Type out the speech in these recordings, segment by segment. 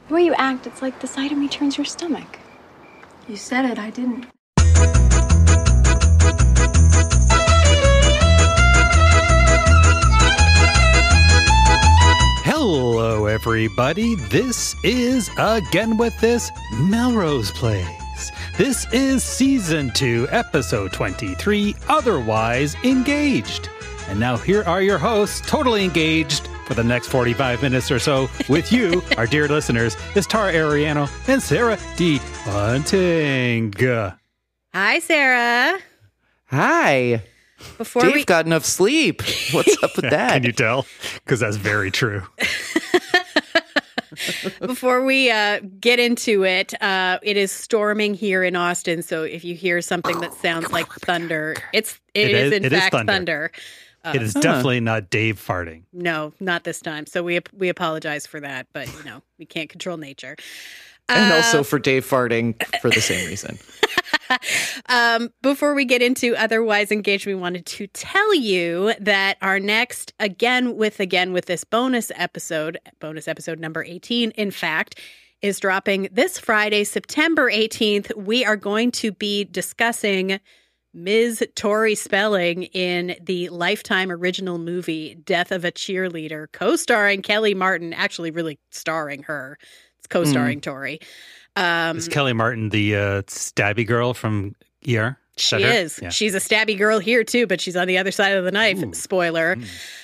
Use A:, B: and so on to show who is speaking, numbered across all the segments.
A: The way you act, it's like the sight of me turns your stomach.
B: You said it, I didn't.
C: Hello, everybody. This is Again With This, Melrose Plays. This is Season 2, Episode 23, Otherwise Engaged. And now here are your hosts, totally engaged for the next 45 minutes or so with you, our dear listeners, is Tara Ariano and Sarah D. Bunting.
D: Hi, Sarah.
E: Hi. Dave got enough sleep. What's up with that?
C: Can you tell? Because that's very true.
D: Before we get into it, it is storming here in Austin. So if you hear something that sounds like thunder, it is in fact thunder.
C: It is definitely not Dave farting.
D: No, not this time. So we apologize for that, but we can't control nature.
E: And also for Dave farting for the same reason.
D: Before we get into Otherwise Engaged, we wanted to tell you that our next Again with This bonus episode number 18, in fact, is dropping this Friday, September 18th. We are going to be discussing Ms. Tori Spelling in the Lifetime original movie Death of a Cheerleader, co-starring Kelly Martin, actually really starring her. It's co-starring Tori.
C: Is Kelly Martin the stabby girl from ER?
D: She is. Yeah. She's a stabby girl here too, but she's on the other side of the knife. Ooh. Spoiler.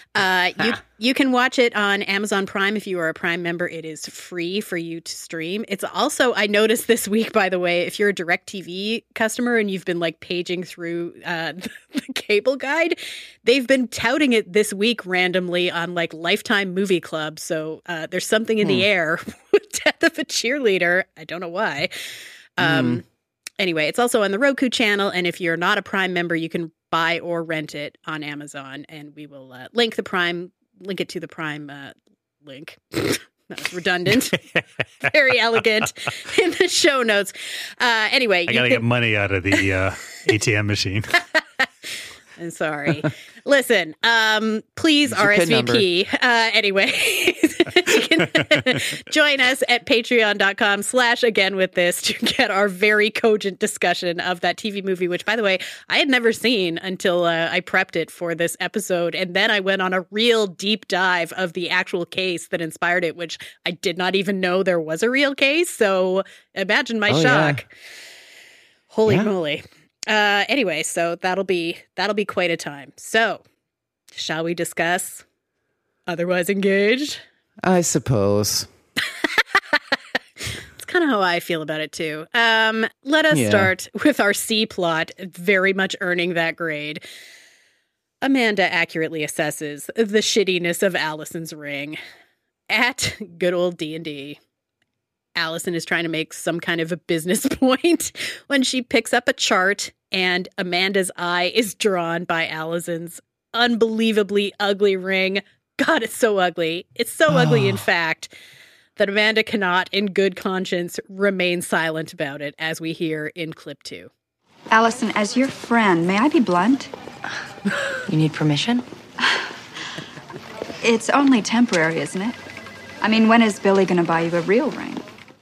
D: You can watch it on Amazon Prime. If you are a Prime member, it is free for you to stream. It's also, I noticed this week, by the way, if you're a DirecTV customer and you've been paging through the cable guide, they've been touting it this week randomly on Lifetime Movie Club. So there's something in the air with Death of a Cheerleader. I don't know why. Anyway, it's also on the Roku channel. And if you're not a Prime member, you can buy or rent it on Amazon. And we will link it to the Prime link. That was redundant. Very elegant in the show notes. Anyway.
C: I got to get money out of the ATM machine.
D: I'm sorry. Listen, please RSVP. Anyway, you can join us at patreon.com/againwiththis to get our very cogent discussion of that TV movie, which, by the way, I had never seen until I prepped it for this episode. And then I went on a real deep dive of the actual case that inspired it, which I did not even know there was a real case. So imagine my shock. Yeah. Holy moly. Anyway, so that'll be quite a time. So, shall we discuss Otherwise Engaged?
E: I suppose.
D: It's kind of how I feel about it too. Let us start with our C plot, very much earning that grade. Amanda accurately assesses the shittiness of Allison's ring at good old D&D. Allison is trying to make some kind of a business point when she picks up a chart and Amanda's eye is drawn by Allison's unbelievably ugly ring. God, it's so ugly. It's so ugly, in fact, that Amanda cannot, in good conscience, remain silent about it, as we hear in clip 2.
F: Allison, as your friend, may I be blunt?
B: You need permission?
F: It's only temporary, isn't it? I mean, when is Billy going to buy you a real ring?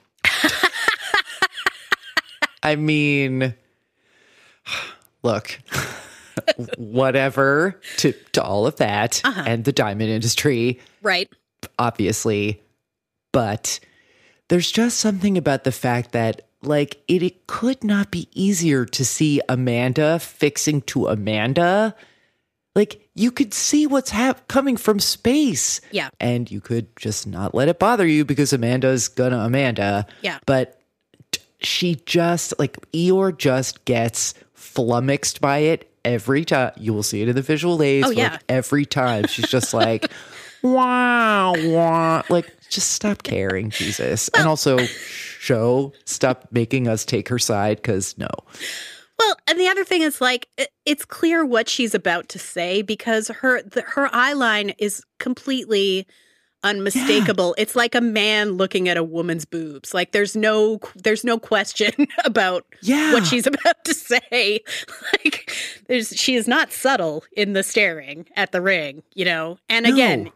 E: I mean, look, whatever to all of that and the diamond industry.
D: Right.
E: Obviously. But there's just something about the fact that, it could not be easier to see Amanda fixing to Amanda. You could see what's coming from space.
D: Yeah.
E: And you could just not let it bother you because Amanda's gonna Amanda.
D: Yeah.
E: But she just, Eeyore just gets flummoxed by it every time. You will see it in the visual aids.
D: Oh, yeah.
E: Every time. She's just wow, wow. Just stop caring, Jesus. And also, stop making us take her side, because no.
D: Well, and the other thing is, it's clear what she's about to say because her eye line is completely unmistakable. Yeah. It's like a man looking at a woman's boobs. There's no question about what she's about to say. She is not subtle in the staring at the ring, And again,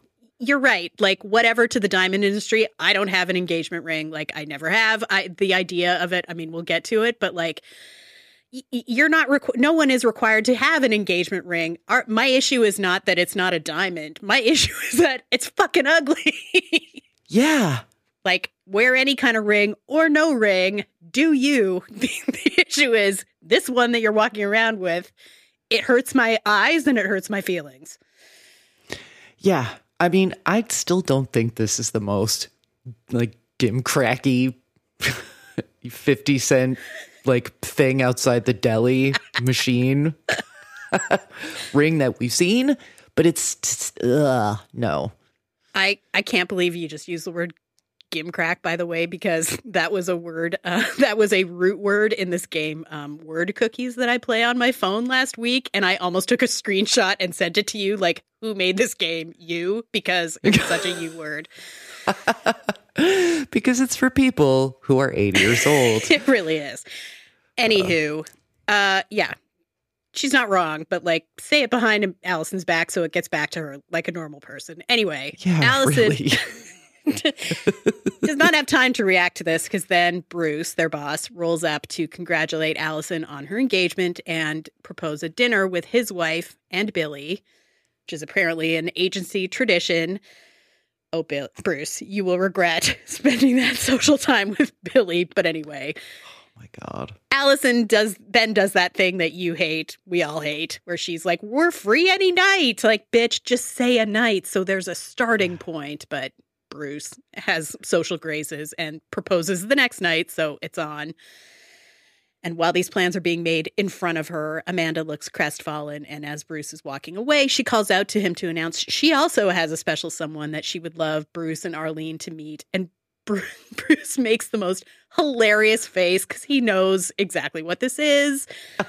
D: you're right. Like, whatever to the diamond industry, I don't have an engagement ring. Like, I never have. The idea of it, I mean, we'll get to it, but like, you're not, no one is required to have an engagement ring. My issue is not that it's not a diamond. My issue is that it's fucking ugly.
E: Yeah.
D: Like, wear any kind of ring or no ring, do you. The issue is this one that you're walking around with, it hurts my eyes and it hurts my feelings.
E: Yeah. I mean, I still don't think this is the most, like, gimcracky 50 cent, like, thing outside the deli machine ring that we've seen, but it's, no.
D: I can't believe you just used the word gimcrack, by the way, because that was a word, that was a root word in this game, word cookies that I play on my phone last week. And I almost took a screenshot and sent it to you, like, who made this game? You, because it's such a you word.
E: Because it's for people who are 80 years old.
D: It really is. Anywho, yeah, she's not wrong, but like, say it behind Allison's back so it gets back to her like a normal person. Anyway,
E: Yeah,
D: Allison
E: really.
D: does not have time to react to this because then Bruce, their boss, rolls up to congratulate Allison on her engagement and propose a dinner with his wife and Billy, which is apparently an agency tradition. Oh, Bruce, you will regret spending that social time with Billy. But anyway.
E: Oh my God.
D: Allison does that thing that you hate, we all hate, where she's like, we're free any night. Like, bitch, just say a night so there's a starting point. But Bruce has social graces and proposes the next night, so it's on. And while these plans are being made in front of her, Amanda looks crestfallen, and as Bruce is walking away, she calls out to him to announce she also has a special someone that she would love Bruce and Arlene to meet. And Bruce makes the most hilarious face because he knows exactly what this is.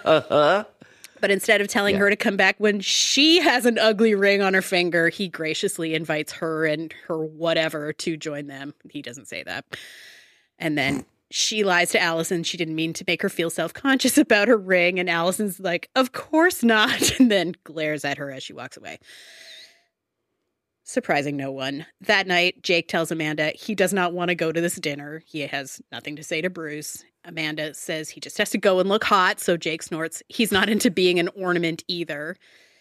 D: But instead of telling her to come back when she has an ugly ring on her finger, he graciously invites her and her whatever to join them. He doesn't say that. And then she lies to Allison. She didn't mean to make her feel self-conscious about her ring. And Allison's like, of course not. And then glares at her as she walks away. Surprising no one. That night, Jake tells Amanda he does not want to go to this dinner. He has nothing to say to Bruce. Amanda says he just has to go and look hot, so Jake snorts. He's not into being an ornament either.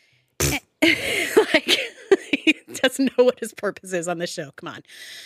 D: Like, he doesn't know what his purpose is on the show. Come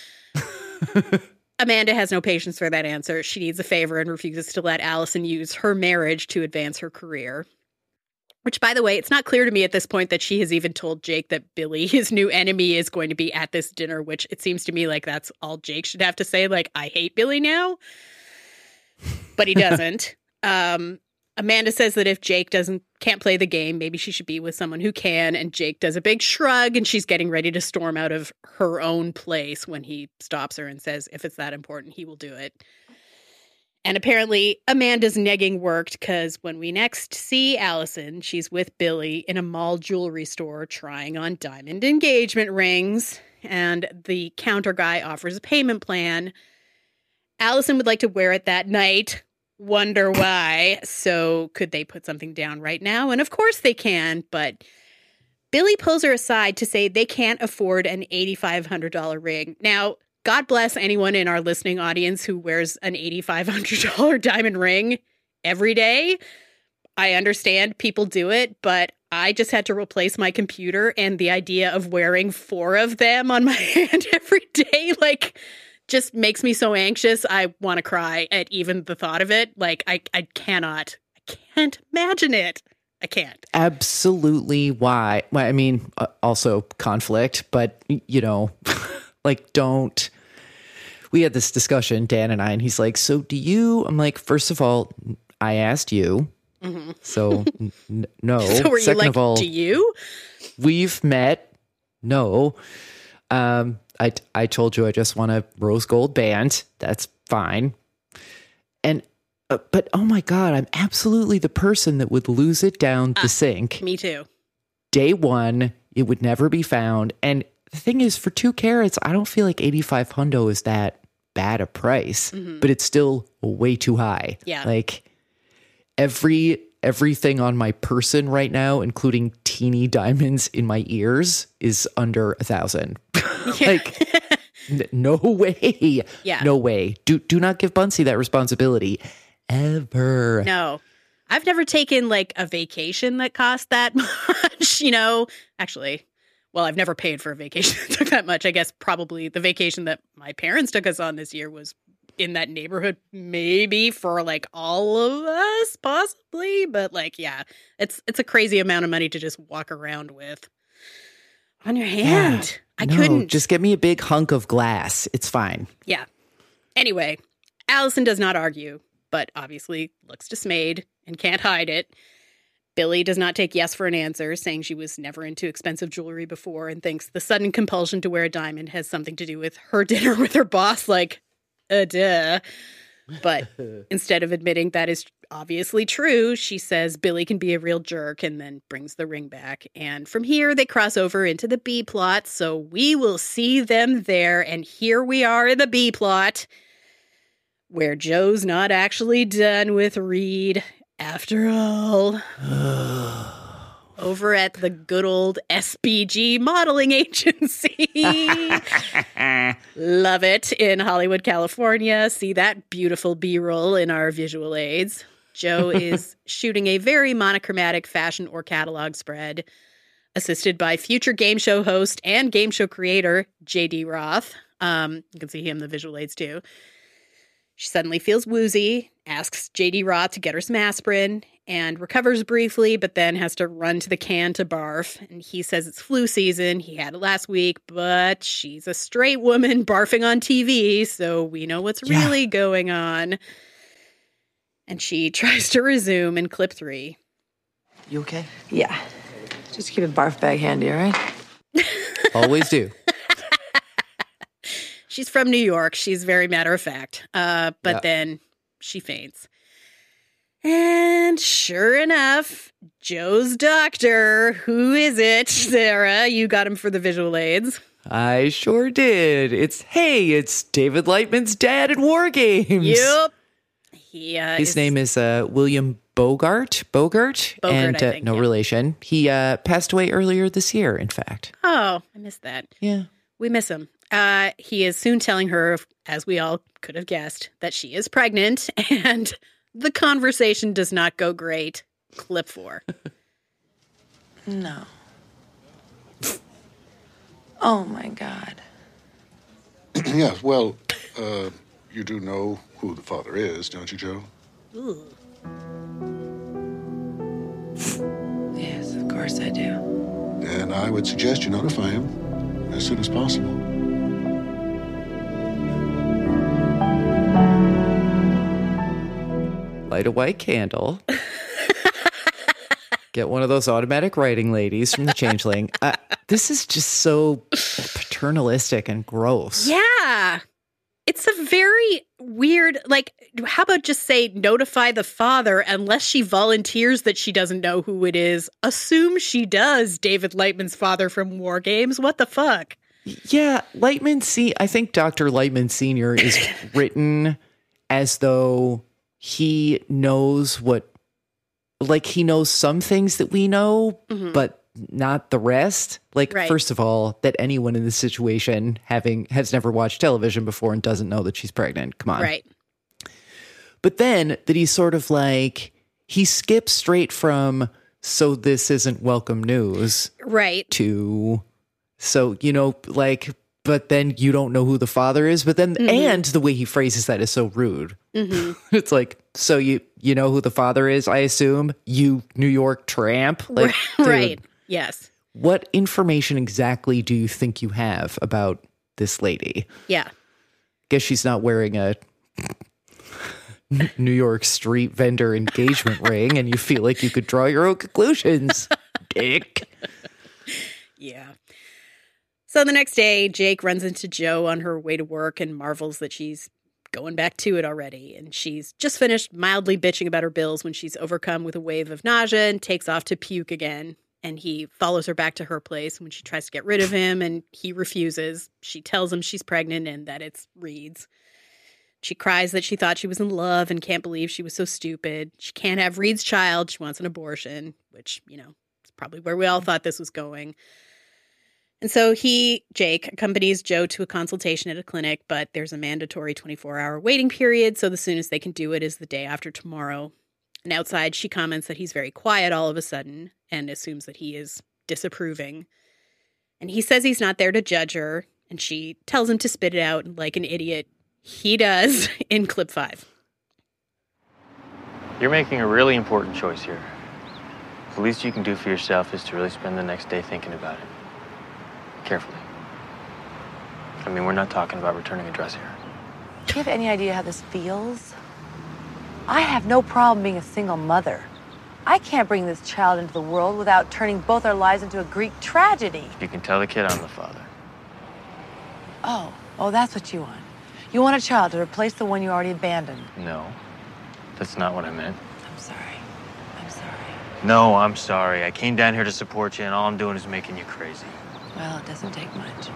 D: on. Amanda has no patience for that answer. She needs a favor and refuses to let Allison use her marriage to advance her career. Which, by the way, it's not clear to me at this point that she has even told Jake that Billy, his new enemy, is going to be at this dinner, which it seems to me like that's all Jake should have to say. Like, I hate Billy now. But he doesn't. Amanda says that if Jake can't play the game, maybe she should be with someone who can. And Jake does a big shrug, and she's getting ready to storm out of her own place when he stops her and says, if it's that important, he will do it. And apparently Amanda's negging worked because when we next see Allison, she's with Billy in a mall jewelry store trying on diamond engagement rings. And the counter guy offers a payment plan. Allison would like to wear it that night. Wonder why. So could they put something down right now? And of course they can, but Billy pulls her aside to say they can't afford an $8,500 ring. Now, God bless anyone in our listening audience who wears an $8,500 diamond ring every day. I understand people do it, but I just had to replace my computer, and the idea of wearing 4 of them on my hand every day, like, just makes me so anxious. I want to cry at even the thought of it. Like, I can't imagine it. I can't.
E: Absolutely. Why? Well, I mean, also conflict, but, you know, like, don't. We had this discussion, Dan and I, and he's like, so do you? I'm like, first of all, I asked you. Mm-hmm. So, no.
D: So were you
E: Second
D: like,
E: of all,
D: do you?
E: We've met. No. I told you I just want a rose gold band. That's fine. And, but oh my God, I'm absolutely the person that would lose it down the sink.
D: Me too.
E: Day one, it would never be found. And the thing is, for 2 carats, I don't feel like 85 hundo is that bad a price, but it's still way too high.
D: Yeah.
E: Like everything on my person right now, including teeny diamonds in my ears is under 1,000. Like, no way.
D: Yeah.
E: No way. Do not give Bunsey that responsibility ever.
D: No. I've never taken like a vacation that cost that much, Actually, well, I've never paid for a vacation that took that much. I guess probably the vacation that my parents took us on this year was in that neighborhood, maybe for like all of us, possibly. But like, yeah, it's a crazy amount of money to just walk around with on your hand. I couldn't.
E: Just get me a big hunk of glass. It's fine.
D: Yeah. Anyway, Allison does not argue, but obviously looks dismayed and can't hide it. Billy does not take yes for an answer, saying she was never into expensive jewelry before and thinks the sudden compulsion to wear a diamond has something to do with her dinner with her boss, like, duh. But instead of admitting that is obviously true, she says Billy can be a real jerk and then brings the ring back. And from here, they cross over into the B plot, so we will see them there. And here we are in the B plot, where Joe's not actually done with Reed after all. Over at the good old SBG modeling agency. Love it in Hollywood, California. See that beautiful B-roll in our visual aids. Joe is shooting a very monochromatic fashion or catalog spread, assisted by future game show host and game show creator J.D. Roth. You can see him in the visual aids too. She suddenly feels woozy, asks J.D. Roth to get her some aspirin, and recovers briefly, but then has to run to the can to barf. And he says it's flu season. He had it last week, but she's a straight woman barfing on TV, so we know what's really going on. And she tries to resume in clip 3.
G: You okay?
H: Yeah. Just keep a barf bag handy, all right?
E: Always do.
D: She's from New York. She's very matter of fact. But then she faints. And sure enough, Joe's doctor, who is it, Sarah? You got him for the visual aids.
E: I sure did. It's David Lightman's dad in War Games.
D: Yep.
E: His name is William Bogart, and
D: I think,
E: no relation. He passed away earlier this year, in fact.
D: Oh, I missed that.
E: Yeah.
D: We miss him. He is soon telling her, as we all could have guessed, that she is pregnant, and the conversation does not go great. Clip 4.
H: No. Oh, my God.
I: Yes, well, you do know who the father is, don't you, Joe?
D: Ooh.
H: Yes, of course I do.
I: And I would suggest you notify him as soon as possible.
E: Light a white candle. Get one of those automatic writing ladies from the Changeling. This is just so paternalistic and gross.
D: Yeah. It's a very weird, like, how about just say notify the father unless she volunteers that she doesn't know who it is. Assume she does, David Lightman's father from War Games. What the fuck?
E: Yeah, I think Dr. Lightman Sr. is written as though he knows he knows some things that we know, but not the rest. Like, First of all, that anyone in this situation has never watched television before and doesn't know that she's pregnant. Come on.
D: Right.
E: But then that he's sort of like, he skips straight from, so this isn't welcome news.
D: Right.
E: To, so, but then you don't know who the father is. But then, and the way he phrases that is so rude. It's like, so you know who the father is, I assume? You New York tramp? Like,
D: right. Yes.
E: What information exactly do you think you have about this lady?
D: Yeah.
E: Guess she's not wearing a New York street vendor engagement ring, and you feel like you could draw your own conclusions. Dick.
D: Yeah. So the next day, Jake runs into Joe on her way to work and marvels that she's going back to it already. And she's just finished mildly bitching about her bills when she's overcome with a wave of nausea and takes off to puke again. And he follows her back to her place when she tries to get rid of him, and he refuses. She tells him she's pregnant and that it's Reed's. She cries that she thought she was in love and can't believe she was so stupid. She can't have Reed's child. She wants an abortion, which, it's probably where we all thought this was going. And so Jake, accompanies Joe to a consultation at a clinic, but there's a mandatory 24-hour waiting period, so the soonest they can do it is the day after tomorrow. And outside, she comments that he's very quiet all of a sudden and assumes that he is disapproving. And he says he's not there to judge her, and she tells him to spit it out like an idiot. He does in clip 5.
G: You're making a really important choice here. The least you can do for yourself is to really spend the next day thinking about it. Carefully. I mean, we're not talking about returning a dress here.
H: Do you have any idea how this feels? I have no problem being a single mother. I can't bring this child into the world without turning both our lives into a Greek tragedy.
G: You can tell the kid I'm the father.
H: Oh, that's what you want. You want a child to replace the one you already abandoned.
G: No, that's not what I meant.
H: I'm sorry.
G: No, I'm sorry. I came down here to support you, and all I'm doing is making you crazy.
H: Well, it doesn't take much.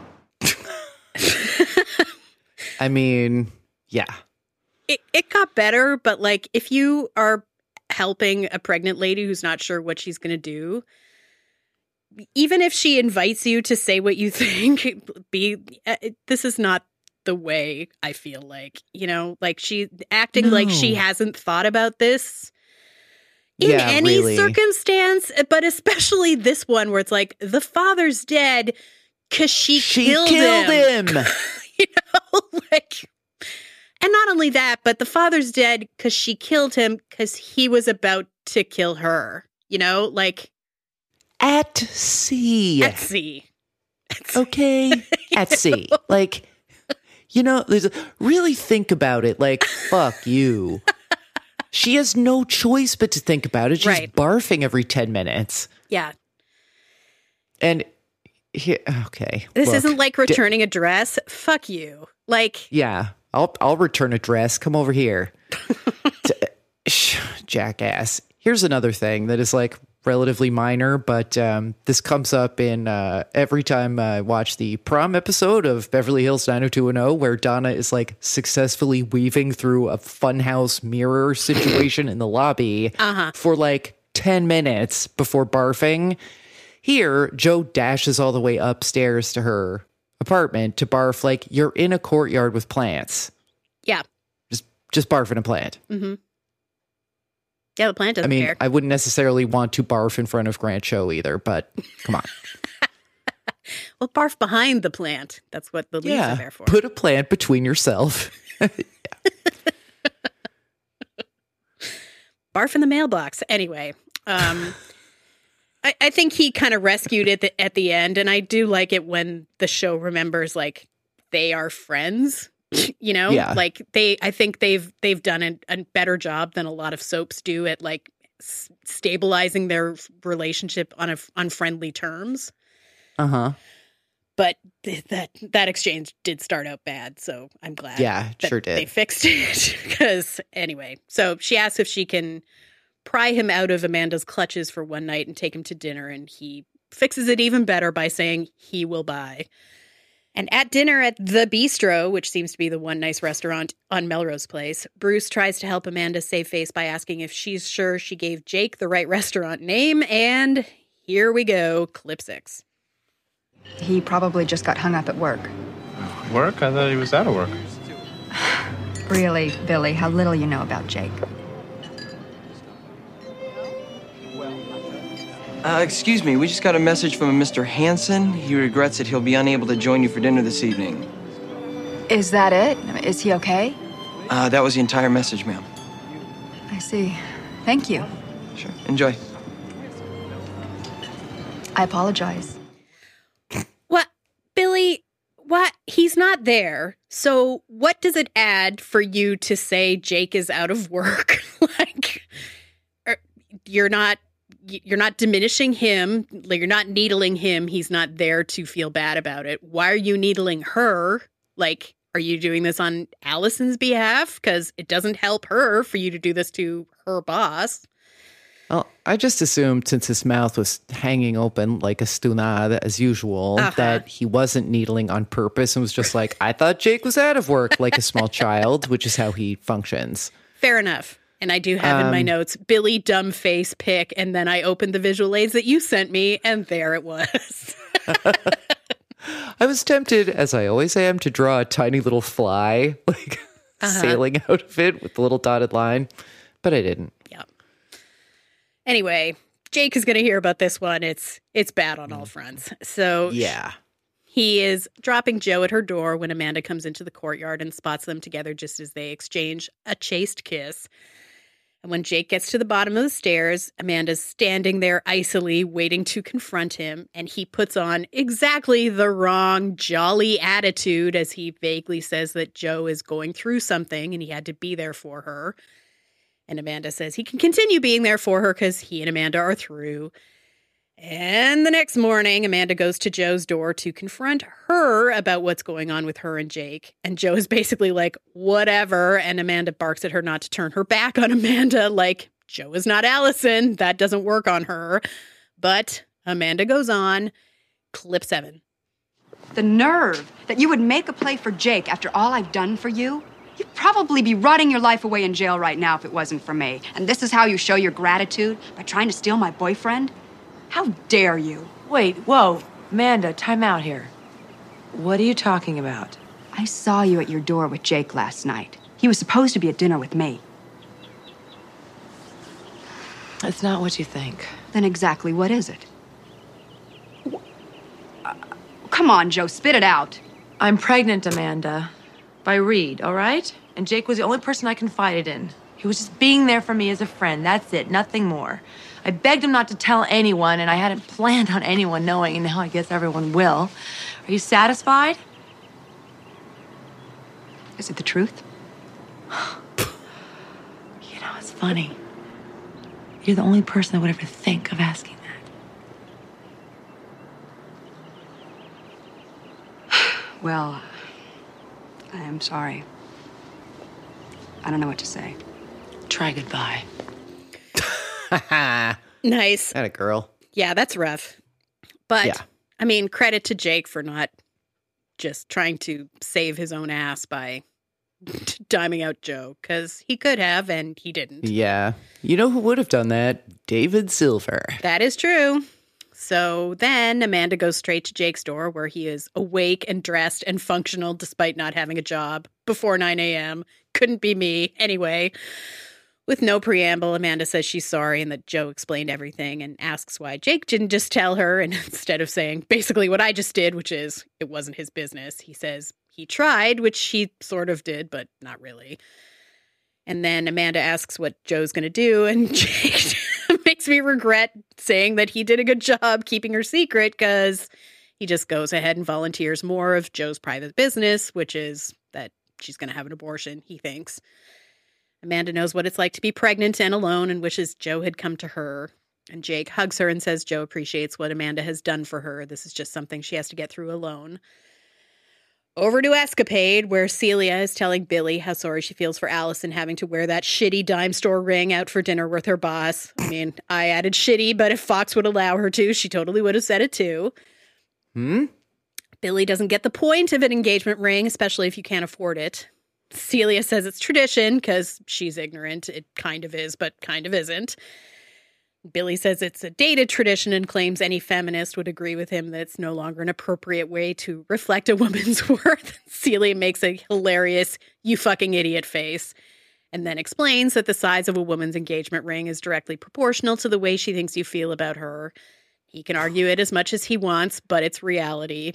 E: I mean, yeah.
D: It got better, but like if you are helping a pregnant lady who's not sure what she's going to do, even if she invites you to say what you think, this is not the way I feel like, like she acting like she hasn't thought about this in any
E: really.
D: circumstance, but especially this one where it's like the father's dead because she killed him. And not only that, but the father's dead because she killed him because he was about to kill her,
E: At sea.
D: At sea.
E: Okay. At sea. Really think about it. Fuck you. She has no choice but to think about it. She's barfing every 10 minutes.
D: Yeah.
E: And okay.
D: This isn't like returning a dress. Fuck you.
E: Yeah. I'll return a dress. Come over here. Jackass. Here's another thing that is relatively minor, but this comes up in every time I watch the prom episode of Beverly Hills 90210, where Donna is successfully weaving through a funhouse mirror situation in the lobby for 10 minutes before barfing. Here, Joe dashes all the way upstairs to her apartment to barf you're in a courtyard with plants.
D: Yeah.
E: Just barf in a plant.
D: Mm-hmm. Yeah, the plant doesn't care.
E: I wouldn't necessarily want to barf in front of Grant Show either, but come on.
D: Well, barf behind the plant. That's what the leaves are there for.
E: Put a plant between yourself.
D: Barf in the mailbox. Anyway, I think he kind of rescued it at the end, and I do like it when the show remembers they are friends.
E: Yeah.
D: I think they've done a better job than a lot of soaps do at stabilizing their relationship on friendly terms. But that exchange did start out bad, so I'm glad.
E: Yeah, it sure did.
D: They fixed it because anyway. So she asks if she can pry him out of Amanda's clutches for one night and take him to dinner, and he fixes it even better by saying he will buy. And at dinner at The Bistro, which seems to be the one nice restaurant on Melrose Place, Bruce tries to help Amanda save face by asking if she's sure she gave Jake the right restaurant name. And here we go, clip 6.
F: He probably just got hung up at work.
J: Work? I thought he was out of work.
F: Really, Billy, how little you know about Jake.
K: Excuse me, we just got a message from a Mr. Hansen. He regrets that he'll be unable to join you for dinner this evening.
F: Is that it? Is he okay?
K: That was the entire message, ma'am.
F: I see. Thank you.
K: Sure. Enjoy.
F: I apologize.
D: What? Billy, what? He's not there. So what does it add for you to say Jake is out of work? You're not diminishing him. You're not needling him. He's not there to feel bad about it. Why are you needling her? Are you doing this on Allison's behalf? Because it doesn't help her for you to do this to her boss.
E: Well, I just assumed since his mouth was hanging open like a stunad as usual, that he wasn't needling on purpose and was just I thought Jake was out of work like a small child, which is how he functions.
D: Fair enough. And I do have in my notes, Billy dumb face pic, and then I opened the visual aids that you sent me, and there it was.
E: I was tempted, as I always am, to draw a tiny little fly, like sailing out of it with the little dotted line, but I didn't.
D: Yeah. Anyway, Jake is going to hear about this one. It's bad on all fronts. So
E: yeah.
D: He is dropping Joe at her door when Amanda comes into the courtyard and spots them together just as they exchange a chaste kiss. And when Jake gets to the bottom of the stairs, Amanda's standing there icily waiting to confront him, and he puts on exactly the wrong jolly attitude as he vaguely says that Joe is going through something and he had to be there for her. And Amanda says he can continue being there for her because he and Amanda are through. And the next morning, Amanda goes to Joe's door to confront her about what's going on with her and Jake. And Joe is basically like, whatever. And Amanda barks at her not to turn her back on Amanda, like, Joe is not Allison. That doesn't work on her. But Amanda goes on. Clip 7.
F: The nerve that you would make a play for Jake after all I've done for you? You'd probably be rotting your life away in jail right now if it wasn't for me. And this is how you show your gratitude? By trying to steal my boyfriend? How dare you?
H: Wait, whoa. Amanda, time out here. What are you talking about?
F: I saw you at your door with Jake last night. He was supposed to be at dinner with me.
H: It's not what you think.
F: Then exactly what is it? Come on, Joe, spit it out.
H: I'm pregnant, Amanda. By Reed, all right? And Jake was the only person I confided in. He was just being there for me as a friend. That's it, nothing more. I begged him not to tell anyone, and I hadn't planned on anyone knowing, and now I guess everyone will. Are you satisfied?
F: Is it the truth?
H: You know, it's funny. You're the only person that would ever think of asking that.
F: Well, I am sorry. I don't know what to say.
H: Try goodbye.
D: Nice.
E: Atta girl.
D: Yeah, that's rough. But,
E: Yeah.
D: I mean, credit to Jake for not just trying to save his own ass by diming out Joe, because he could have, and he didn't.
E: Yeah. You know who would have done that? David Silver.
D: That is true. So then Amanda goes straight to Jake's door, where he is awake and dressed and functional despite not having a job before 9 a.m. Couldn't be me. Anyway, with no preamble, Amanda says she's sorry and that Joe explained everything and asks why Jake didn't just tell her. And instead of saying basically what I just did, which is it wasn't his business, he says he tried, which he sort of did, but not really. And then Amanda asks what Joe's going to do, and Jake makes me regret saying that he did a good job keeping her secret, because he just goes ahead and volunteers more of Joe's private business, which is that she's going to have an abortion, he thinks. Amanda knows what it's like to be pregnant and alone and wishes Joe had come to her. And Jake hugs her and says Joe appreciates what Amanda has done for her. This is just something she has to get through alone. Over to Escapade, where Celia is telling Billy how sorry she feels for Allison having to wear that shitty dime store ring out for dinner with her boss. I mean, I added shitty, but if Fox would allow her to, she totally would have said it too. Billy doesn't get the point of an engagement ring, especially if you can't afford it. Celia says it's tradition because she's ignorant. It kind of is, but kind of isn't. Billy says it's a dated tradition and claims any feminist would agree with him that it's no longer an appropriate way to reflect a woman's worth. Celia makes a hilarious, you fucking idiot face, and then explains that the size of a woman's engagement ring is directly proportional to the way she thinks you feel about her. He can argue it as much as he wants, but it's reality.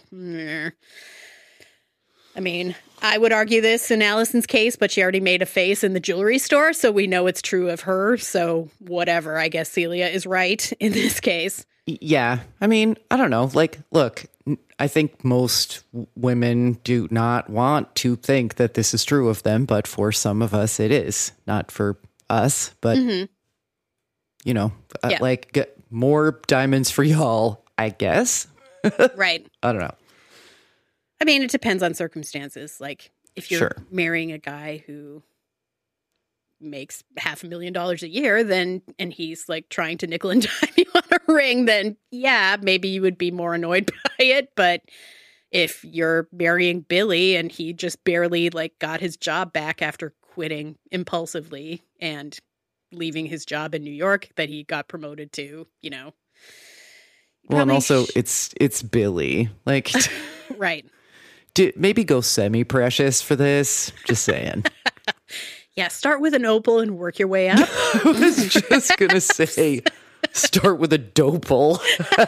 D: I mean, I would argue this in Allison's case, but she already made a face in the jewelry store, so we know it's true of her. So whatever, I guess Celia is right in this case.
E: Yeah. I mean, I don't know. Like, look, I think most women do not want to think that this is true of them, but for some of us it is. Not for us, but, you know,
D: Yeah.
E: like more diamonds for y'all, I guess.
D: Right.
E: I don't know.
D: I mean, it depends on circumstances. Like, if you're
E: Sure.
D: marrying a guy who makes $500,000 a year, then, and he's like trying to nickel and dime you on a ring, then yeah, maybe you would be more annoyed by it. But if you're marrying Billy and he just barely like got his job back after quitting impulsively, and leaving his job in New York that he got promoted to,
E: Well, and also it's Billy. Like,
D: right.
E: Maybe go semi-precious for this. Just saying.
D: Yeah, start with an opal and work your way up.
E: I was just going to say, start with a dopal.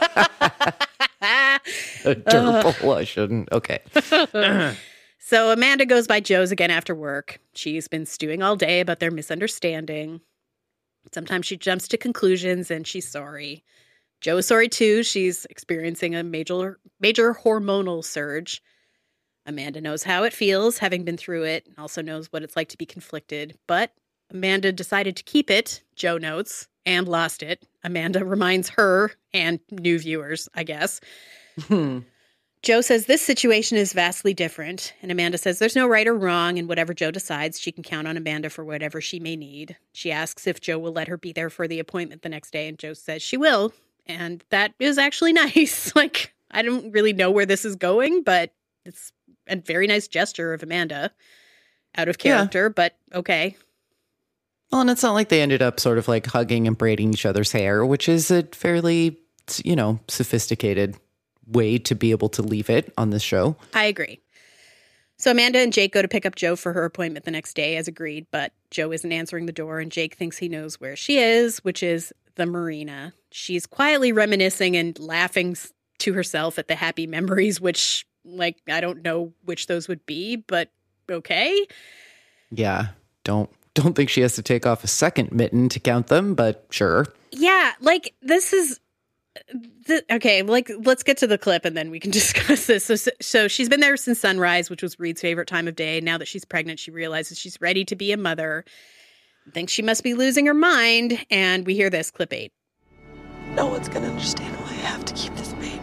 E: A durple, I shouldn't. Okay.
D: So Amanda goes by Joe's again after work. She's been stewing all day about their misunderstanding. Sometimes she jumps to conclusions and she's sorry. Joe is sorry too. She's experiencing a major hormonal surge. Amanda knows how it feels, having been through it, and also knows what it's like to be conflicted. But Amanda decided to keep it, Joe notes, and lost it. Amanda reminds her and new viewers, I guess. Joe says this situation is vastly different, and Amanda says there's no right or wrong, and whatever Joe decides, she can count on Amanda for whatever she may need. She asks if Joe will let her be there for the appointment the next day, and Joe says she will, and that is actually nice. Like, I don't really know where this is going, but it's a very nice gesture of Amanda. Out of character, but okay.
E: Well, and it's not like they ended up sort of like hugging and braiding each other's hair, which is a fairly, sophisticated way to be able to leave it on this show.
D: I agree. So Amanda and Jake go to pick up Joe for her appointment the next day as agreed, but Joe isn't answering the door and Jake thinks he knows where she is, which is the marina. She's quietly reminiscing and laughing to herself at the happy memories, which, I don't know which those would be, but okay.
E: Yeah, don't think she has to take off a second mitten to count them, but sure.
D: Yeah, this is... okay, let's get to the clip and then we can discuss this. So she's been there since sunrise, which was Reed's favorite time of day. Now that she's pregnant, she realizes she's ready to be a mother. Thinks she must be losing her mind, and we hear this, clip 8.
L: No one's going to understand why I have to keep this baby.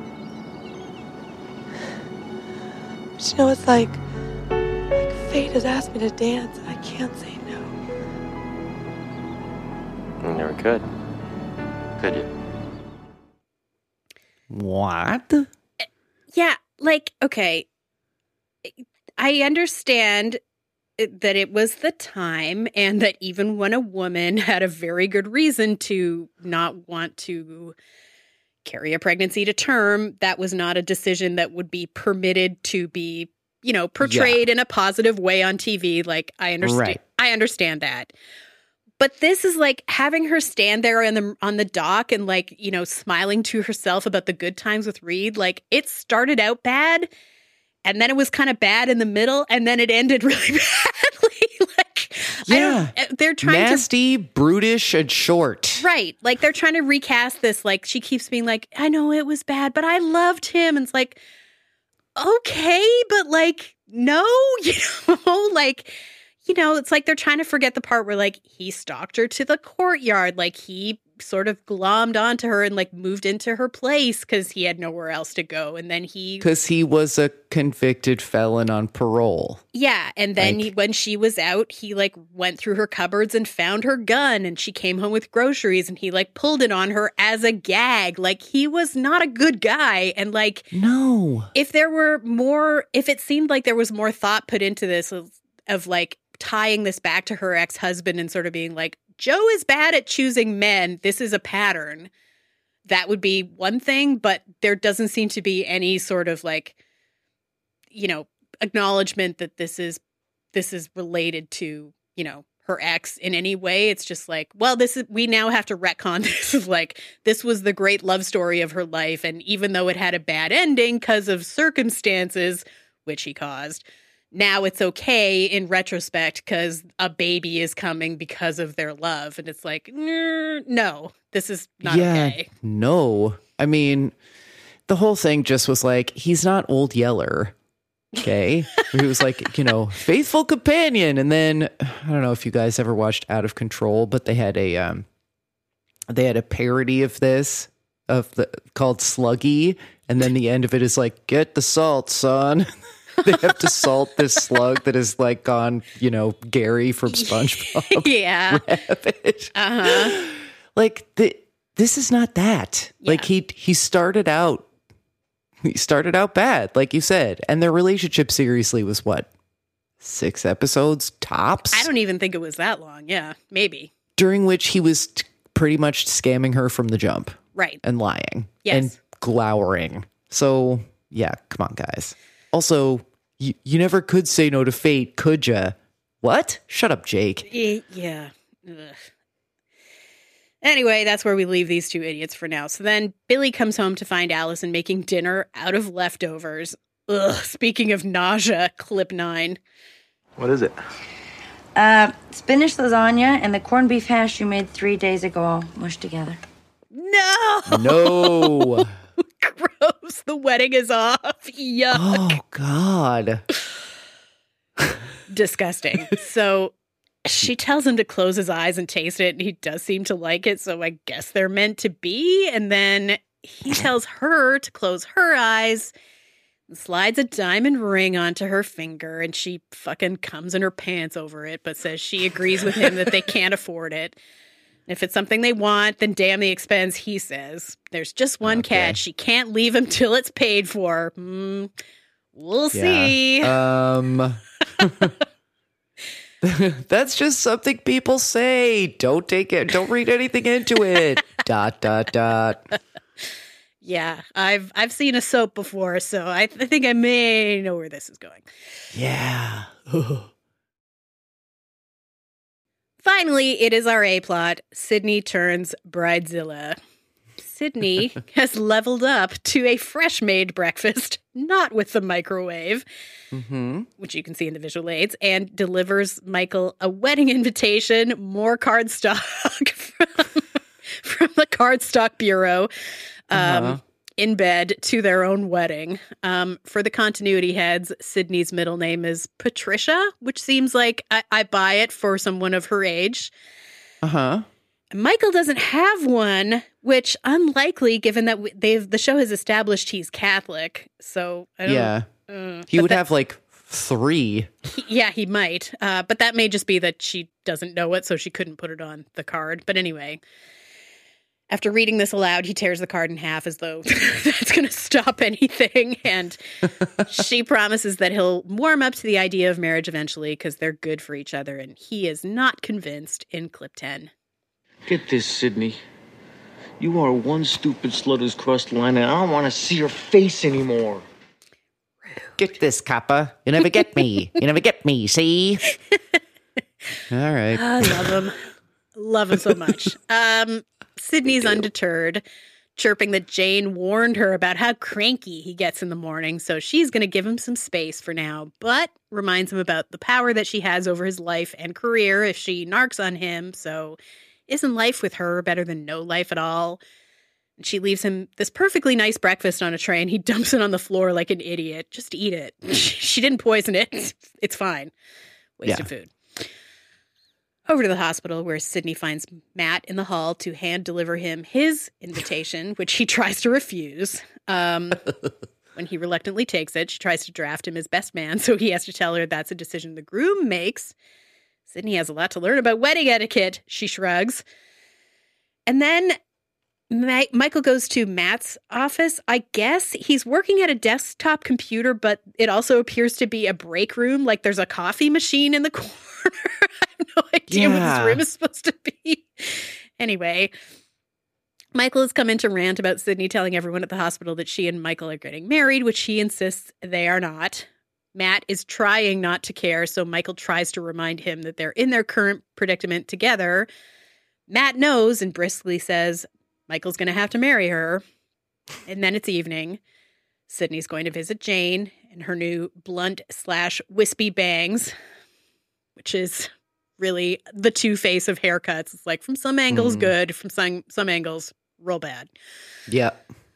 L: But it's like fate has asked me to dance, and I can't say no.
G: You never could. Could you?
E: What?
D: Yeah, okay. I understand that it was the time and that even when a woman had a very good reason to not want to carry a pregnancy to term, that was not a decision that would be permitted to be, portrayed in a positive way on TV. I understand.
E: Right.
D: I understand that. But this is having her stand there on the dock and smiling to herself about the good times with Reed. It started out bad, and then it was kind of bad in the middle, and then it ended really badly. They're trying
E: nasty, brutish, and short.
D: Right. They're trying to recast this. She keeps being I know it was bad, but I loved him. And it's okay, but no, it's they're trying to forget the part where he stalked her to the courtyard. He sort of glommed onto her and moved into her place because he had nowhere else to go. And then
E: because he was a convicted felon on parole.
D: Yeah. And then when she was out, he went through her cupboards and found her gun, and she came home with groceries and he pulled it on her as a gag. He was not a good guy. And
E: no,
D: if it seemed like there was more thought put into this of tying this back to her ex-husband and sort of being Joe is bad at choosing men. This is a pattern. That would be one thing, but there doesn't seem to be any sort of acknowledgement that this is related to, her ex in any way. It's just we now have to retcon this of this was the great love story of her life. And even though it had a bad ending because of circumstances, which he caused, now it's okay in retrospect because a baby is coming because of their love. And it's no, this is not okay.
E: No. I mean, the whole thing just was he's not Old Yeller. Okay. He was faithful companion. And then, I don't know if you guys ever watched Out of Control, but they had a parody of this called Sluggy. And then the end of it is get the salt, son. They have to salt this slug that is gone, Gary from SpongeBob.
D: Yeah.
E: Rabbit.
D: Uh-huh.
E: This is not that.
D: Yeah.
E: He started out bad, like you said. And their relationship seriously was 6 episodes tops?
D: I don't even think it was that long. Yeah, maybe.
E: During which he was pretty much scamming her from the jump.
D: Right.
E: And lying.
D: Yes.
E: And glowering. So, yeah, come on, guys. Also, you never could say no to fate, could ya? What? Shut up, Jake.
D: Yeah. Ugh. Anyway, that's where we leave these two idiots for now. So then Billy comes home to find Allison making dinner out of leftovers. Ugh, speaking of nausea, clip 9.
K: What is it?
M: Spinach lasagna and the corned beef hash you made 3 days ago mushed together.
D: No!
E: No!
D: Gross. The wedding is off. Yuck.
E: Oh, God.
D: Disgusting. So she tells him to close his eyes and taste it, and he does seem to like it, so I guess they're meant to be. And then he tells her to close her eyes and slides a diamond ring onto her finger, and she fucking comes in her pants over it, but says she agrees with him that they can't afford it. If it's something they want, then damn the expense, he says. There's just one catch. She can't leave him till it's paid for. We'll see.
E: That's just something people say. Don't take it. Don't read anything into it. ...
D: Yeah, I've seen a soap before, so I think I may know where this is going.
E: Yeah.
D: Finally, it is our A-plot. Sydney turns Bridezilla. Sydney has leveled up to a fresh-made breakfast, not with the microwave, which you can see in the visual aids, and delivers Michael a wedding invitation, more cardstock from the Cardstock Bureau, in bed to their own wedding. For the continuity heads, Sydney's middle name is Patricia, which seems like I buy it for someone of her age. Michael doesn't have one, which unlikely given that the show has established he's Catholic. So I don't,
E: he would have like 3.
D: He might. But that may just be that she doesn't know it, so she couldn't put it on the card. But anyway, after reading this aloud, he tears the card in half as though that's going to stop anything. And she promises that he'll warm up to the idea of marriage eventually because they're good for each other. And he is not convinced in clip 10.
N: Get this, Sydney. You are one stupid slut who's crossed the line, and I don't want to see your face anymore.
E: Get this, Kappa. You never get me. You never get me, see? All right.
D: I love him. Love him so much. Sydney's undeterred, chirping that Jane warned her about how cranky he gets in the morning, so she's going to give him some space for now, but reminds him about the power that she has over his life and career if she narcs on him, so isn't life with her better than no life at all? And she leaves him this perfectly nice breakfast on a tray, and he dumps it on the floor like an idiot. Just eat it. She didn't poison it. It's fine. Wasted food. Over to the hospital, where Sydney finds Matt in the hall to hand deliver him his invitation, which he tries to refuse. When he reluctantly takes it, she tries to draft him as best man, so he has to tell her that's a decision the groom makes. Sydney has a lot to learn about wedding etiquette, she shrugs. And then Michael goes to Matt's office. I guess he's working at a desktop computer, but it also appears to be a break room, like there's a coffee machine in the corner. I have no idea what this room is supposed to be. Anyway, Michael has come in to rant about Sydney telling everyone at the hospital that she and Michael are getting married, which he insists they are not. Matt is trying not to care, so Michael tries to remind him that they're in their current predicament together. Matt knows and briskly says Michael's going to have to marry her. And then it's evening. Sydney's going to visit Jane and her new blunt/wispy bangs, which is really the two-face of haircuts. It's like from some angles good, from some angles real bad.
E: Yeah.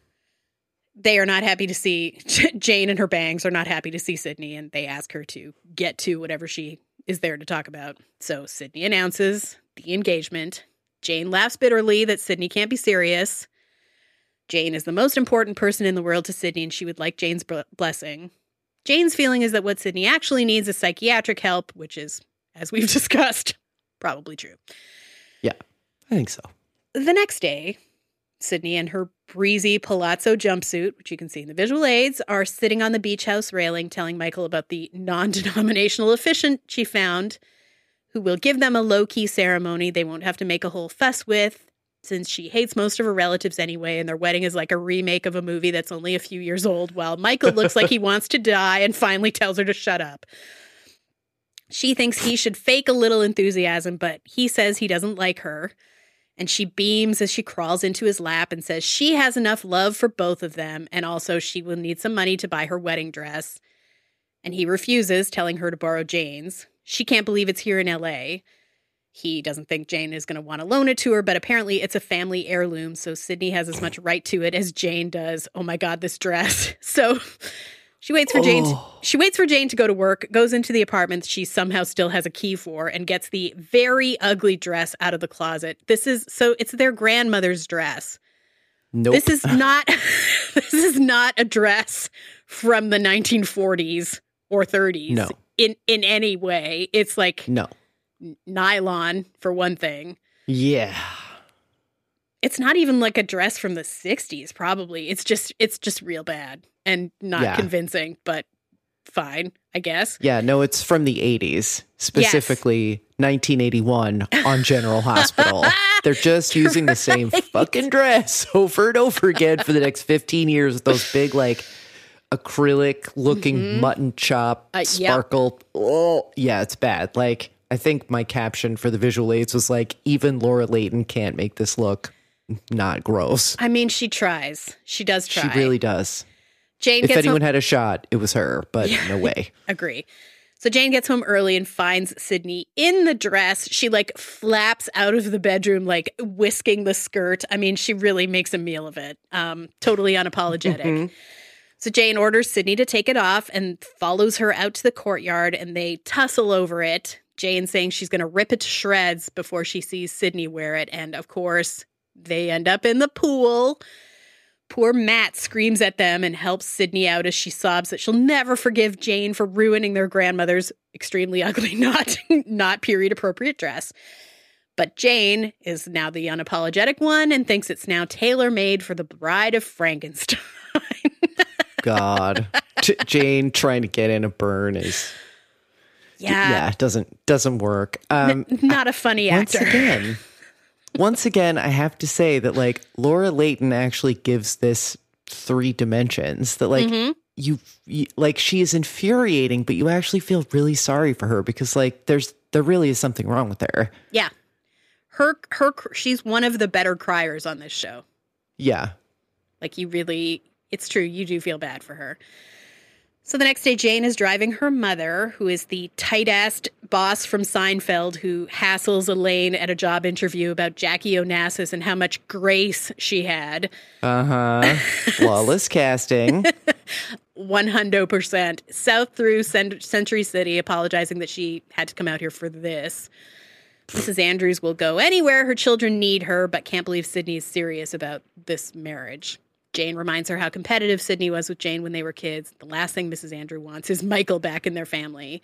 D: They are not happy to see, Jane and her bangs are not happy to see Sydney, and they ask her to get to whatever she is there to talk about. So Sydney announces the engagement. Jane laughs bitterly that Sydney can't be serious. Jane is the most important person in the world to Sydney, and she would like Jane's blessing. Jane's feeling is that what Sydney actually needs is psychiatric help, which is, as we've discussed, probably true.
E: Yeah, I think so.
D: The next day, Sydney and her breezy palazzo jumpsuit, which you can see in the visual aids, are sitting on the beach house railing telling Michael about the non-denominational officiant she found, who will give them a low-key ceremony they won't have to make a whole fuss with, since she hates most of her relatives anyway, and their wedding is like a remake of a movie that's only a few years old, while Michael looks like he wants to die and finally tells her to shut up. She thinks he should fake a little enthusiasm, but he says he doesn't like her. And she beams as she crawls into his lap and says she has enough love for both of them, and also she will need some money to buy her wedding dress. And he refuses, telling her to borrow Jane's. She can't believe it's here in L.A. He doesn't think Jane is going to want to loan it to her, but apparently it's a family heirloom, so Sydney has as much right to it as Jane does. Oh my God, this dress. So she waits for Jane to go to work, goes into the apartment she somehow still has a key for, and gets the very ugly dress out of the closet. It's their grandmother's dress.
E: Nope.
D: This is not a dress from the 1940s or 30s.
E: No.
D: In any way. It's like
E: no
D: nylon for one thing.
E: Yeah.
D: It's not even like a dress from the 60s, probably. It's just real bad and not convincing, but fine, I guess.
E: Yeah, no, it's from the 80s, specifically 1981 on General Hospital. They're just using the same fucking dress over and over again for the next 15 years with those big, like, acrylic looking mutton chop sparkle. Yep. Oh, yeah, it's bad. Like, I think my caption for the visual aids was like, even Laura Leighton can't make this look not gross.
D: I mean, she tries. She does try.
E: She really does.
D: If
E: anyone had a shot, it was her, but no way.
D: Agree. So Jane gets home early and finds Sydney in the dress. She like flaps out of the bedroom, like whisking the skirt. I mean, she really makes a meal of it. Totally unapologetic. So Jane orders Sydney to take it off and follows her out to the courtyard, and they tussle over it. Jane saying she's going to rip it to shreds before she sees Sydney wear it. And of course, they end up in the pool. Poor Matt screams at them and helps Sydney out as she sobs that she'll never forgive Jane for ruining their grandmother's extremely ugly, not period-appropriate dress. But Jane is now the unapologetic one and thinks it's now tailor-made for the Bride of Frankenstein.
E: God. Jane trying to get in a burn is... Yeah, doesn't work.
D: Not a funny actor.
E: Once again, I have to say that like Laura Leighton actually gives this 3 dimensions that like you like she is infuriating, but you actually feel really sorry for her because like there really is something wrong with her.
D: Yeah. She's one of the better criers on this show.
E: Yeah.
D: Like it's true. You do feel bad for her. So the next day, Jane is driving her mother, who is the tight-assed boss from Seinfeld who hassles Elaine at a job interview about Jackie Onassis and how much grace she had.
E: Flawless casting.
D: 100%. South through Century City, apologizing that she had to come out here for this. Mrs. Andrews will go anywhere her children need her, but can't believe Sydney is serious about this marriage. Jane reminds her how competitive Sydney was with Jane when they were kids. The last thing Mrs. Andrew wants is Michael back in their family.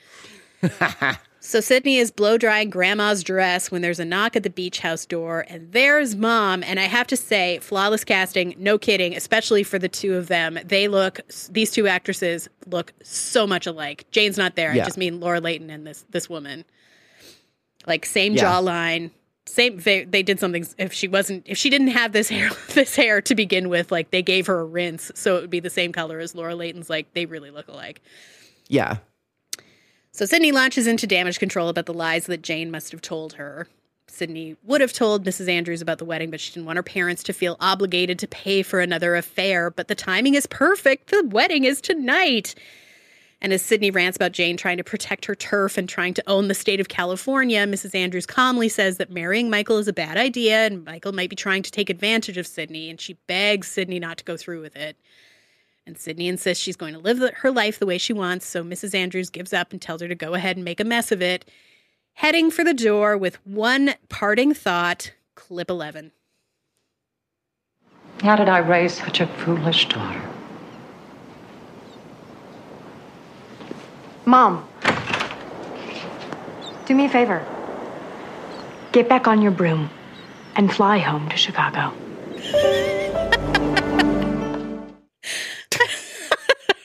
D: So Sydney is blow-drying Grandma's dress when there's a knock at the beach house door, and there's Mom. And I have to say, flawless casting, no kidding, especially for the two of them. These two actresses look so much alike. Jane's not there.
E: Yeah.
D: I just mean Laura Leighton and this woman. Like, same jawline. Same, they did something. If she didn't have this hair to begin with, like they gave her a rinse, so it would be the same color as Laura Leighton's. Like they really look alike.
E: Yeah.
D: So Sydney launches into damage control about the lies that Jane must have told her. Sydney would have told Mrs. Andrews about the wedding, but she didn't want her parents to feel obligated to pay for another affair. But the timing is perfect. The wedding is tonight. And as Sydney rants about Jane trying to protect her turf and trying to own the state of California, Mrs. Andrews calmly says that marrying Michael is a bad idea and Michael might be trying to take advantage of Sydney, and she begs Sydney not to go through with it. And Sydney insists she's going to live her life the way she wants, so Mrs. Andrews gives up and tells her to go ahead and make a mess of it, heading for the door with one parting thought, clip 11.
O: How did I raise such a foolish daughter?
F: Mom, do me a favor. Get back on your broom and fly home to Chicago.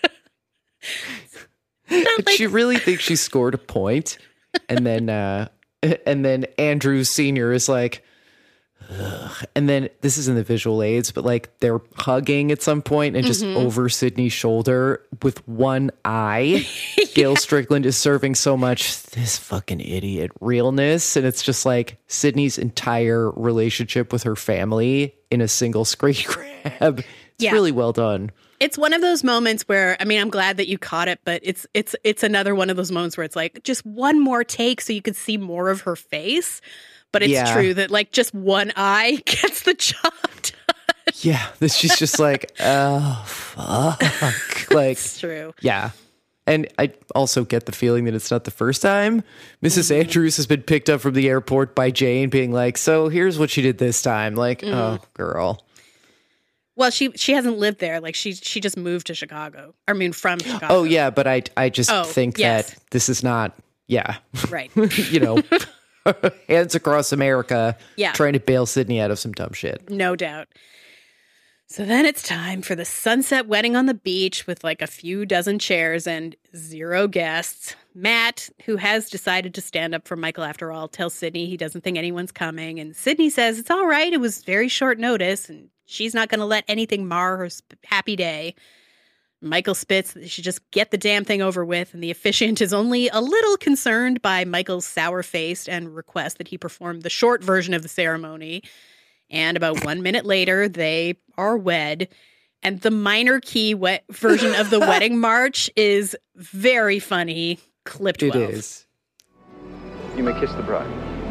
E: She really thinks she scored a point, and then And then Andrew Sr. is like, ugh. And then this is in the visual aids, but like they're hugging at some point and just over Sydney's shoulder with one eye. Gail Strickland is serving so much this fucking idiot realness. And it's just like Sydney's entire relationship with her family in a single screen grab. It's really well done.
D: It's one of those moments where, I mean, I'm glad that you caught it, but it's another one of those moments where it's like just one more take so you could see more of her face. But it's true that like just one eye gets the job done.
E: Yeah, she's just like, oh, fuck. Like,
D: it's true.
E: Yeah. And I also get the feeling that it's not the first time Mrs. Andrews has been picked up from the airport by Jane being like, so here's what she did this time. Like, oh, girl.
D: Well, she hasn't lived there. Like she just moved to Chicago. I mean, from Chicago.
E: Oh, yeah. But I just think that this is not,
D: right.
E: You know, hands across America
D: Yeah.
E: trying to bail Sydney out of some dumb shit.
D: No doubt. So then it's time for the sunset wedding on the beach with like a few dozen chairs and 0 guests. Matt, who has decided to stand up for Michael after all, tells Sydney he doesn't think anyone's coming. And Sydney says it's all right. It was very short notice and she's not going to let anything mar her happy day. Michael spits that they should just get the damn thing over with. And the officiant is only a little concerned by Michael's sour face and requests that he perform the short version of the ceremony. And about 1 minute later, they are wed. And the minor key version of the wedding march is very funny. Clip 12.
E: It is.
P: You may kiss the bride.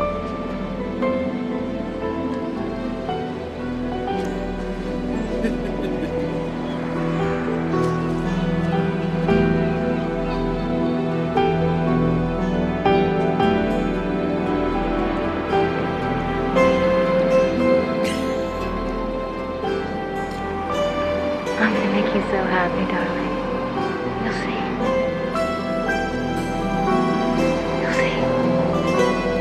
Q: I'm gonna make you so happy, darling. You'll see. You'll see.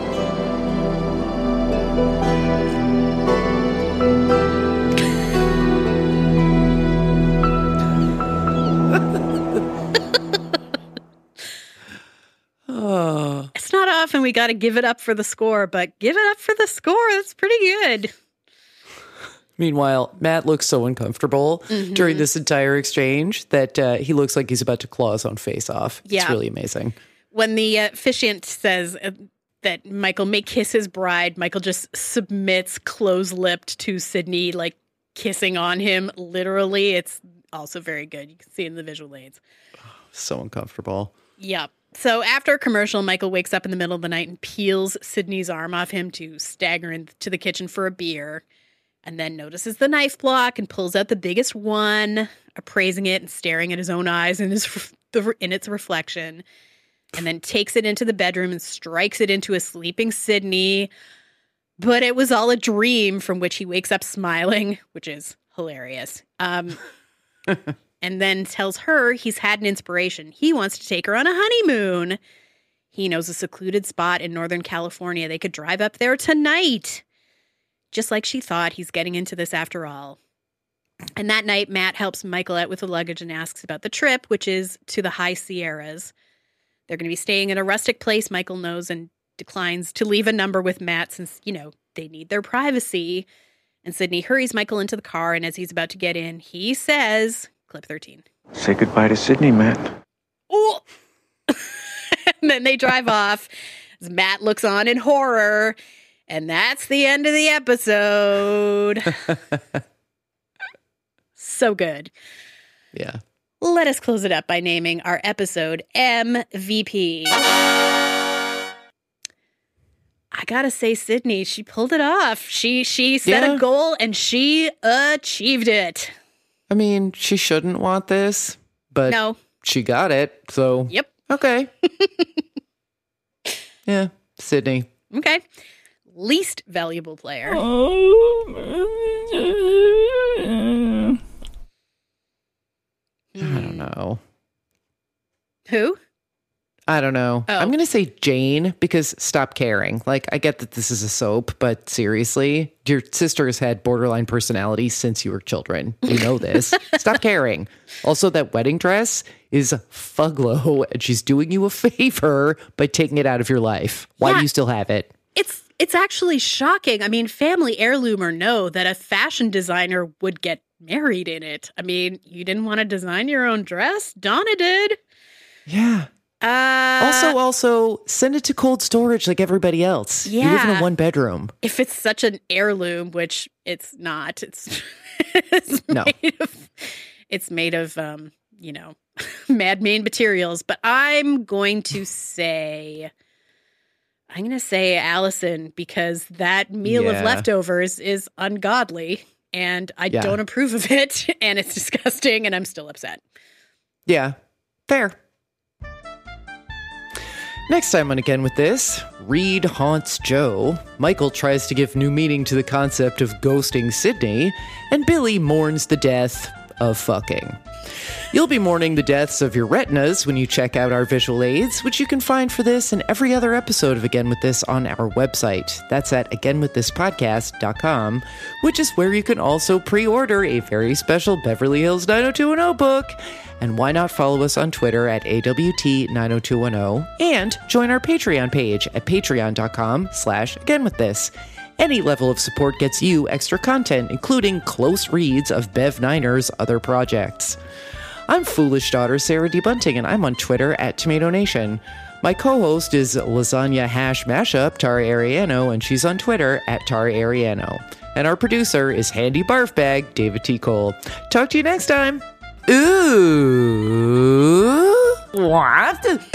E: Oh.
D: It's not often we got to give it up for the score, but give it up for the score. That's pretty good.
E: Meanwhile, Matt looks so uncomfortable during this entire exchange that he looks like he's about to claw his own face off.
D: Yeah.
E: It's really amazing.
D: When the officiant says that Michael may kiss his bride, Michael just submits close-lipped to Sydney, like kissing on him. Literally, it's also very good. You can see it in the visual aids.
E: So uncomfortable.
D: Yep. So after a commercial, Michael wakes up in the middle of the night and peels Sydney's arm off him to stagger into the kitchen for a beer. And then notices the knife block and pulls out the biggest one, appraising it and staring at his own eyes in its reflection. And then takes it into the bedroom and strikes it into a sleeping Sydney. But it was all a dream from which he wakes up smiling, which is hilarious. And then tells her he's had an inspiration. He wants to take her on a honeymoon. He knows a secluded spot in Northern California. They could drive up there tonight. Just like she thought, he's getting into this after all. And that night, Matt helps Michael out with the luggage and asks about the trip, which is to the High Sierras. They're going to be staying in a rustic place, Michael knows, and declines to leave a number with Matt since, you know, they need their privacy. And Sydney hurries Michael into the car, and as he's about to get in, he says, clip 13.
P: Say goodbye to Sydney, Matt.
D: Oh! And then they drive off as Matt looks on in horror. And that's the end of the episode. So good.
E: Yeah.
D: Let us close it up by naming our episode MVP. I gotta say, Sydney, she pulled it off. She set a goal and she achieved it.
E: I mean, she shouldn't want this, but
D: no,
E: she got it. So,
D: yep.
E: Okay. Yeah, Sydney.
D: Okay. Least valuable player.
E: I don't know.
D: Who?
E: I don't know.
D: Oh.
E: I'm going to say Jane because stop caring. Like, I get that this is a soap, but seriously, your sister has had borderline personality since you were children. You know this. Stop caring. Also, that wedding dress is fuglo, and she's doing you a favor by taking it out of your life. Why do you still have it?
D: It's actually shocking. I mean, family heirloom or no, that a fashion designer would get married in it. I mean, you didn't want to design your own dress? Donna did.
E: Yeah. Also, send it to cold storage like everybody else.
D: Yeah.
E: You live in a 1-bedroom.
D: If it's such an heirloom, which it's not, it's made of madman materials. But I'm going to say Allison because that meal of leftovers is ungodly and I don't approve of it and it's disgusting and I'm still upset.
E: Yeah, fair. Next time on Again with This, Reed haunts Joe, Michael tries to give new meaning to the concept of ghosting Sydney, and Billy mourns the death of fucking. You'll be mourning the deaths of your retinas when you check out our visual aids, which you can find for this and every other episode of Again with This on our website. That's at againwiththispodcast.com, which is where you can also pre-order a very special Beverly Hills 90210 book. And why not follow us on Twitter at AWT90210 and join our Patreon page at patreon.com/againwiththis. Any level of support gets you extra content, including close reads of Bev Niner's other projects. I'm Foolish Daughter Sarah D. Bunting, and I'm on Twitter at Tomato Nation. My co-host is Lasagna Hash Mashup, Tara Ariano, and she's on Twitter at Tara Ariano. And our producer is Handy Barfbag, David T. Cole. Talk to you next time. Ooh. What?